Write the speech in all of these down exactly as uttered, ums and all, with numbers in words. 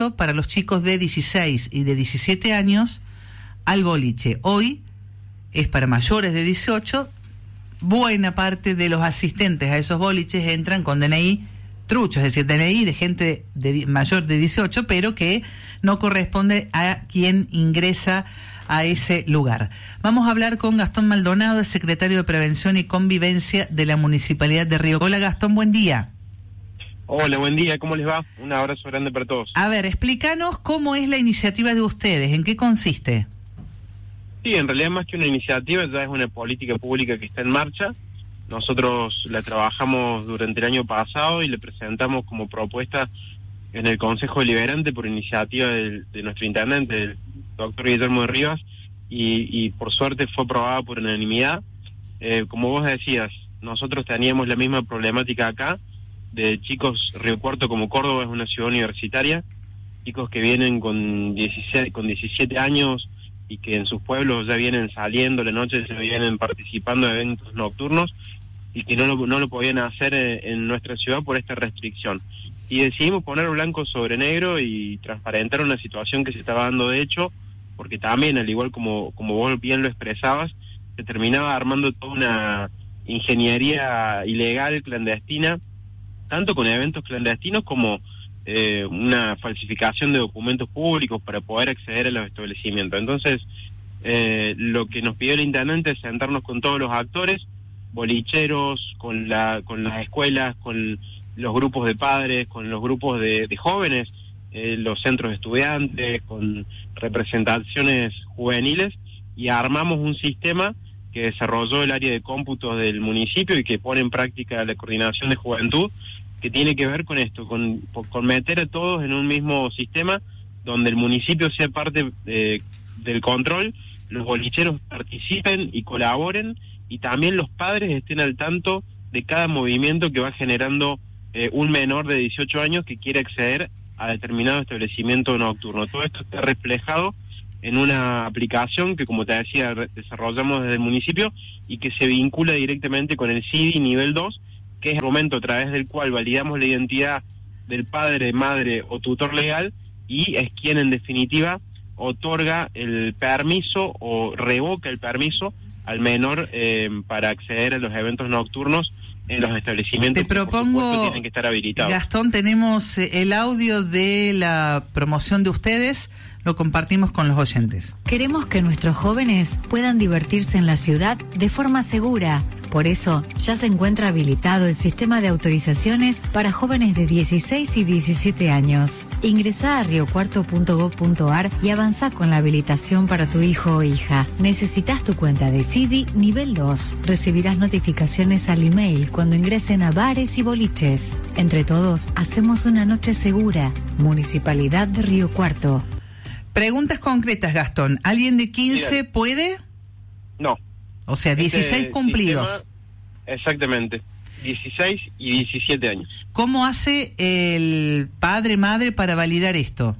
para los chicos de dieciséis y de diecisiete años al boliche. Hoy es para mayores de dieciocho. Buena parte de los asistentes a esos boliches entran con D N I trucho, es decir, D N I de gente de mayor de dieciocho, pero que no corresponde a quien ingresa a ese lugar. Vamos a hablar con Gastón Maldonado, el secretario de Prevención y Convivencia de la Municipalidad de Río. Hola Gastón, buen día. Hola, buen día, ¿cómo les va? Un abrazo grande para todos. A ver, explícanos cómo es la iniciativa de ustedes, ¿en qué consiste? Sí, en realidad más que una iniciativa, ya es una política pública que está en marcha. Nosotros la trabajamos durante el año pasado y le presentamos como propuesta en el Consejo Deliberante por iniciativa del, de nuestro intendente, el doctor Guillermo de Rivas, y, y por suerte fue aprobada por unanimidad. Eh, como vos decías, nosotros teníamos la misma problemática acá, de chicos. Río Cuarto, como Córdoba, es una ciudad universitaria, chicos que vienen con dieciséis, con diecisiete años y que en sus pueblos ya vienen saliendo la noche, se vienen participando de eventos nocturnos y que no lo, no lo podían hacer en, en nuestra ciudad por esta restricción. Y decidimos poner blanco sobre negro y transparentar una situación que se estaba dando de hecho, porque también, al igual como, como vos bien lo expresabas, se terminaba armando toda una ingeniería ilegal, clandestina, tanto con eventos clandestinos como eh, una falsificación de documentos públicos para poder acceder a los establecimientos. Entonces, eh, lo que nos pidió el intendente es sentarnos con todos los actores, bolicheros, con la con las escuelas, con los grupos de padres, con los grupos de, de jóvenes, eh, los centros de estudiantes, con representaciones juveniles, y armamos un sistema que desarrolló el área de cómputos del municipio y que pone en práctica la coordinación de juventud, que tiene que ver con esto, con, con meter a todos en un mismo sistema donde el municipio sea parte eh, del control, los bolicheros participen y colaboren, y también los padres estén al tanto de cada movimiento que va generando eh, un menor de dieciocho años que quiere acceder a determinado establecimiento nocturno. Todo esto está reflejado en una aplicación que, como te decía, desarrollamos desde el municipio y que se vincula directamente con el C I D I nivel dos, que es el momento a través del cual validamos la identidad del padre, madre o tutor legal, y es quien en definitiva otorga el permiso o revoca el permiso al menor eh, para acceder a los eventos nocturnos en los establecimientos. Te propongo, que por supuesto tienen que estar habilitados. Gastón, tenemos el audio de la promoción de ustedes, lo compartimos con los oyentes. Queremos que nuestros jóvenes puedan divertirse en la ciudad de forma segura. Por eso, ya se encuentra habilitado el sistema de autorizaciones para jóvenes de dieciséis y diecisiete años. Ingresá a rio cuarto punto gob punto ar y avanzá con la habilitación para tu hijo o hija. Necesitas tu cuenta de C I D I nivel dos. Recibirás notificaciones al email cuando ingresen a bares y boliches. Entre todos, hacemos una noche segura. Municipalidad de Río Cuarto. Preguntas concretas, Gastón. ¿Alguien de quince Mira, puede? No. O sea, dieciséis este cumplidos. Sistema, exactamente, dieciséis y diecisiete años. ¿Cómo hace el padre, madre para validar esto?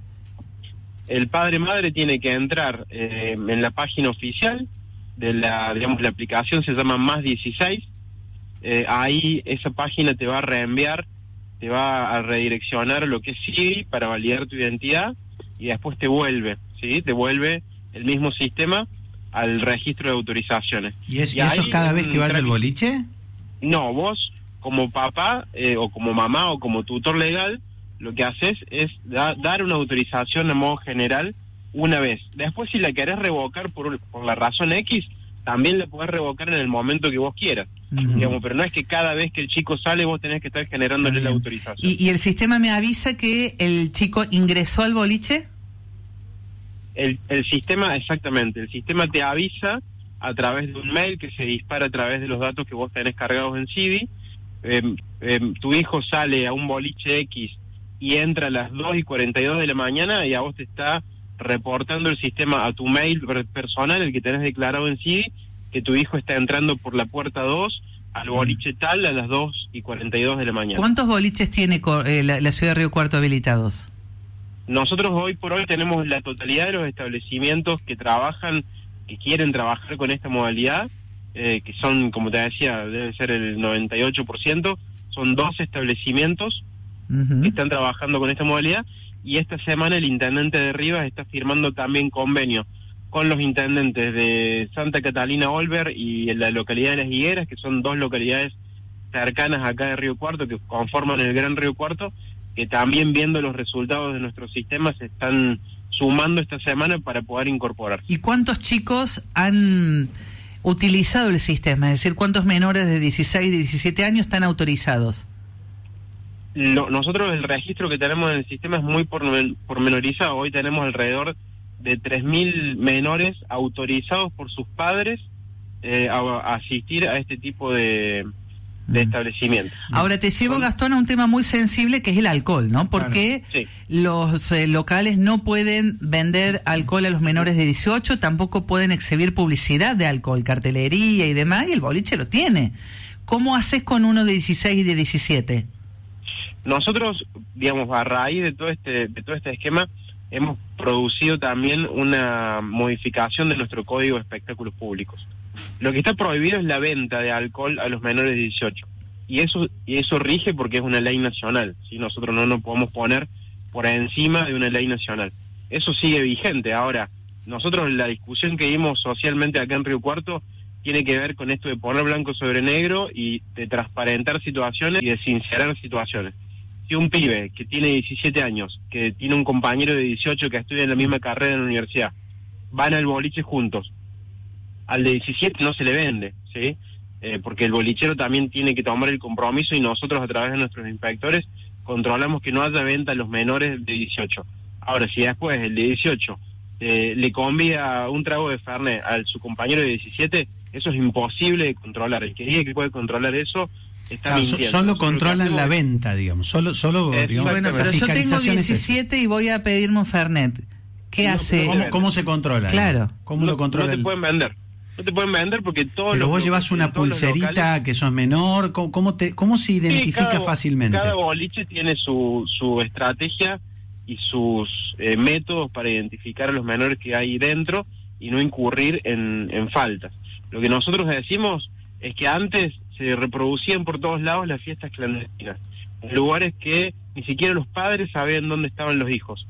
El padre, madre tiene que entrar eh, en la página oficial de la, digamos, la aplicación se llama Más dieciséis. Eh, ahí esa página te va a reenviar, te va a redireccionar lo que es C I D I para validar tu identidad, y después te vuelve, ¿sí? Te vuelve el mismo sistema al registro de autorizaciones. ¿Y, es, y eso es cada vez que vas al trámite. boliche? No, vos como papá eh, o como mamá o como tutor legal, lo que haces es da, dar una autorización de modo general una vez. Después, si la querés revocar por, por la razón X, también la podés revocar en el momento que vos quieras. Uh-huh. Digamos, pero no es que cada vez que el chico sale vos tenés que estar generándole uh-huh. la autorización. ¿Y, ¿Y el sistema me avisa que el chico ingresó al boliche? El, el sistema, exactamente, el sistema te avisa a través de un mail que se dispara a través de los datos que vos tenés cargados en C I D I. Eh, eh, tu hijo sale a un boliche X y entra a las dos y cuarenta y dos de la mañana, y a vos te está reportando el sistema a tu mail personal, el que tenés declarado en C I D I, que tu hijo está entrando por la puerta dos al boliche tal a las dos y cuarenta y dos de la mañana. ¿Cuántos boliches tiene eh, la, la ciudad de Río Cuarto habilitados? Nosotros hoy por hoy tenemos la totalidad de los establecimientos que trabajan, que quieren trabajar con esta modalidad, eh, que son, como te decía, debe ser el noventa y ocho por ciento, son dos establecimientos uh-huh. que están trabajando con esta modalidad, y esta semana el intendente de Rivas está firmando también convenio con los intendentes de Santa Catalina Olver y la localidad de Las Higueras, que son dos localidades cercanas acá de Río Cuarto, que conforman el Gran Río Cuarto, que también viendo los resultados de nuestro sistema se están sumando esta semana para poder incorporar. ¿Y cuántos chicos han utilizado el sistema? Es decir, ¿cuántos menores de dieciséis y diecisiete años están autorizados? Lo, nosotros el registro que tenemos en el sistema es muy pormenorizado. Hoy tenemos alrededor de tres mil menores autorizados por sus padres eh, a, a asistir a este tipo de, de mm. establecimientos. Ahora te llevo, Gastón, a un tema muy sensible que es el alcohol, ¿no? Porque claro. sí. los eh, locales no pueden vender alcohol a los menores de dieciocho, tampoco pueden exhibir publicidad de alcohol, cartelería y demás, y el boliche lo tiene. ¿Cómo haces con uno de dieciséis y de diecisiete? Nosotros, digamos, a raíz de todo este de todo este esquema, hemos producido también una modificación de nuestro Código de Espectáculos Públicos. Lo que está prohibido es la venta de alcohol a los menores de dieciocho. Y eso y eso rige porque es una ley nacional, ¿sí? Nosotros no nos podemos poner por encima de una ley nacional. Eso sigue vigente. Ahora, nosotros la discusión que dimos socialmente acá en Río Cuarto tiene que ver con esto de poner blanco sobre negro y de transparentar situaciones y de sincerar situaciones. Si un pibe que tiene diecisiete años, que tiene un compañero de dieciocho que estudia en la misma carrera en la universidad, van al boliche juntos, al de diecisiete no se le vende, ¿sí? Eh, porque el bolichero también tiene que tomar el compromiso y nosotros a través de nuestros inspectores controlamos que no haya venta a los menores de dieciocho. Ahora, si después el de dieciocho eh, le convida un trago de Fernet a su compañero de diecisiete, eso es imposible de controlar. El que diga que puede controlar eso está claro, mintiendo. Solo controlan la venta, digamos. Solo, solo digamos, bueno, pero yo tengo diecisiete y voy a pedirme un Fernet. ¿Qué no, hace? ¿Cómo, ¿Cómo se controla? Claro. ¿Cómo no, lo controlan? No te pueden vender. No te pueden vender porque todos Pero los vos llevas una pulserita locales, que sos menor. ¿Cómo, cómo, te, cómo se identifica sí, cada, fácilmente? Cada boliche tiene su, su estrategia y sus eh, métodos para identificar a los menores que hay dentro y no incurrir en, en faltas. Lo que nosotros decimos es que antes se reproducían por todos lados las fiestas clandestinas, en lugares que ni siquiera los padres sabían dónde estaban los hijos.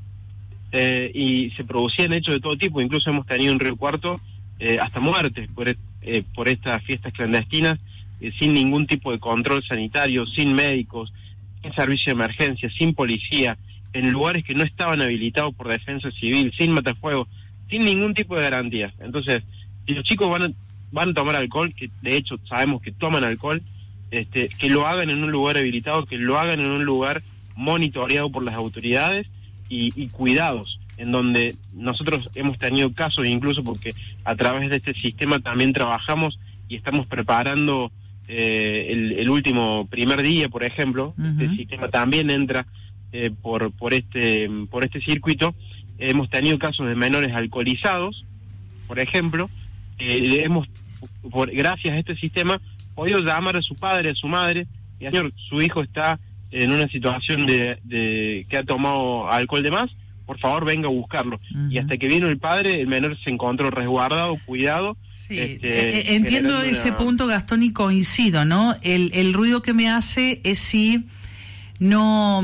Eh, y se producían hechos de todo tipo, incluso hemos tenido en Río Cuarto eh, hasta muertes por, eh, por estas fiestas clandestinas, eh, sin ningún tipo de control sanitario, sin médicos, sin servicio de emergencia, sin policía, en lugares que no estaban habilitados por defensa civil, sin matafuegos, sin ningún tipo de garantías. Entonces, si los chicos van a, van a tomar alcohol, que de hecho sabemos que toman alcohol, este, que lo hagan en un lugar habilitado, que lo hagan en un lugar monitoreado por las autoridades y, y cuidados, en donde nosotros hemos tenido casos, incluso porque a través de este sistema también trabajamos y estamos preparando eh, el, el último primer día, por ejemplo. Uh-huh. Este sistema también entra eh, por, por, este, por este circuito. Hemos tenido casos de menores alcoholizados, por ejemplo. Eh, hemos, por, gracias a este sistema, podido llamar a su padre, a su madre, y señor, su hijo está en una situación de, de que ha tomado alcohol de más, por favor venga a buscarlo. Uh-huh. Y hasta que vino el padre, el menor se encontró resguardado, cuidado. Sí, este, eh, entiendo ese una... punto, Gastón, y coincido, ¿no? El, el ruido que me hace es si no...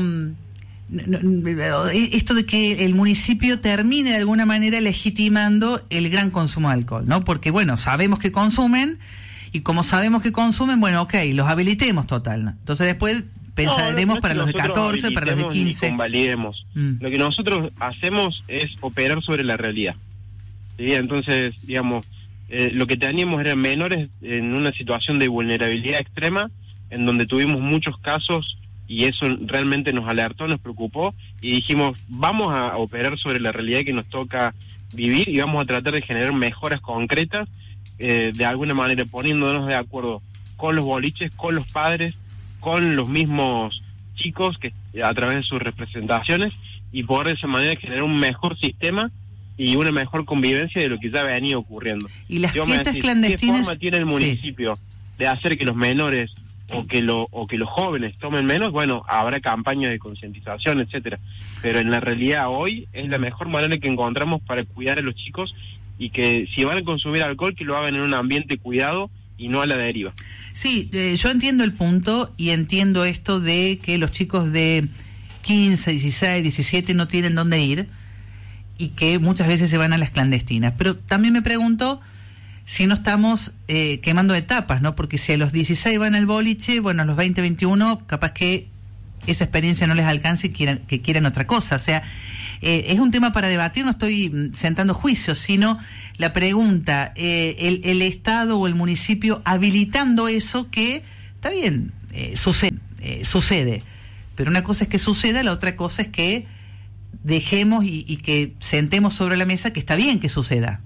No, no, esto de que el municipio termine de alguna manera legitimando el gran consumo de alcohol, ¿no? Porque, bueno, sabemos que consumen, y como sabemos que consumen, bueno, ok, los habilitemos total, ¿no? Entonces después pensaremos no, no, no para los de catorce, para los de quince. Ni convalidemos. Mm. Lo que nosotros hacemos es operar sobre la realidad. ¿Sí? Entonces, digamos, eh, lo que teníamos eran menores en una situación de vulnerabilidad extrema, en donde tuvimos muchos casos, y eso realmente nos alertó, nos preocupó, y dijimos, vamos a operar sobre la realidad que nos toca vivir y vamos a tratar de generar mejoras concretas, eh, de alguna manera poniéndonos de acuerdo con los boliches, con los padres, con los mismos chicos que a través de sus representaciones, y poder de esa manera generar un mejor sistema y una mejor convivencia de lo que ya venía ocurriendo. Y las fiestas decís, clandestinas... ¿qué forma tiene el municipio sí. de hacer que los menores o que lo o que los jóvenes tomen menos? Bueno, habrá campañas de concientización, etcétera, pero en la realidad hoy es la mejor manera que encontramos para cuidar a los chicos, y que si van a consumir alcohol, que lo hagan en un ambiente cuidado y no a la deriva. Sí, eh, yo entiendo el punto y entiendo esto de que los chicos de quince, dieciséis, diecisiete no tienen dónde ir y que muchas veces se van a las clandestinas. Pero también me pregunto si no estamos eh, quemando etapas, ¿no? Porque si a los dieciséis van al boliche, bueno, a los veinte, veintiuno, capaz que esa experiencia no les alcance y quieran, que quieran otra cosa. O sea, eh, es un tema para debatir, no estoy sentando juicios, sino la pregunta, eh, el, el Estado o el municipio habilitando eso que, está bien, eh, sucede, eh, sucede, pero una cosa es que suceda, la otra cosa es que dejemos y, y que sentemos sobre la mesa que está bien que suceda.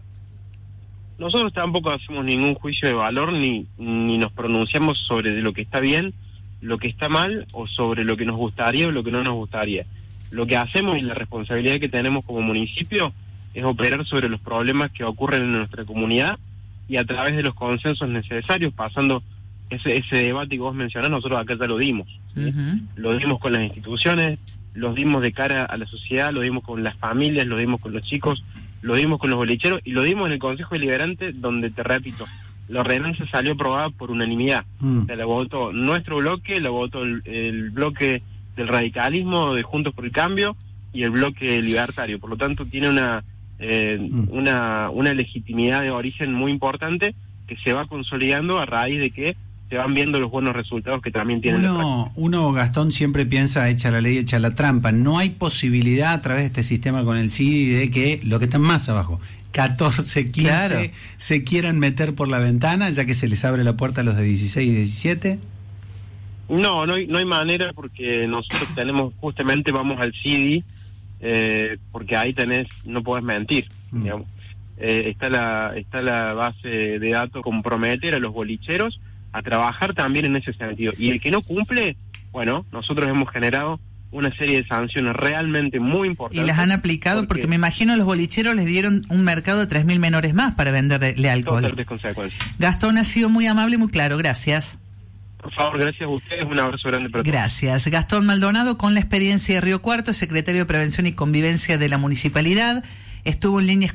Nosotros tampoco hacemos ningún juicio de valor ni, ni nos pronunciamos sobre lo que está bien, lo que está mal o sobre lo que nos gustaría o lo que no nos gustaría. Lo que hacemos y la responsabilidad que tenemos como municipio es operar sobre los problemas que ocurren en nuestra comunidad y a través de los consensos necesarios, pasando ese, ese debate que vos mencionás, nosotros acá ya lo dimos. ¿sí? Uh-huh. Lo dimos con las instituciones, lo dimos de cara a la sociedad, lo dimos con las familias, lo dimos con los chicos, lo dimos con los bolicheros y lo dimos en el Consejo Deliberante, donde, te repito, la ordenanza salió aprobada por unanimidad. Mm. O sea, la votó nuestro bloque, la votó el, el bloque del radicalismo de Juntos por el Cambio y el bloque libertario. Por lo tanto, tiene una, eh, mm. una, una legitimidad de origen muy importante que se va consolidando a raíz de que se van viendo los buenos resultados que también tienen. Uno, uno, Gastón, siempre piensa, echa la ley, echa la trampa. No hay posibilidad a través de este sistema con el C I D I de que lo que están más abajo, catorce, quince, claro, se quieran meter por la ventana, ya que se les abre la puerta a los de dieciséis y diecisiete. No, no hay, no hay manera, porque nosotros tenemos, justamente vamos al C I D I, eh, porque ahí tenés, no podés mentir, mm. digamos. Eh, está la está la base de datos, comprometer a los bolicheros a trabajar también en ese sentido. Y el que no cumple, bueno, nosotros hemos generado una serie de sanciones realmente muy importantes. ¿Y las han aplicado? Porque, porque me imagino a los bolicheros les dieron un mercado de tres mil menores más para venderle alcohol. Totalmente consecuencias. Gastón, ha sido muy amable y muy claro. Gracias. Por favor, gracias a ustedes. Un abrazo grande para todos. Gracias. Gastón Maldonado, con la experiencia de Río Cuarto, secretario de Prevención y Convivencia de la Municipalidad, estuvo en línea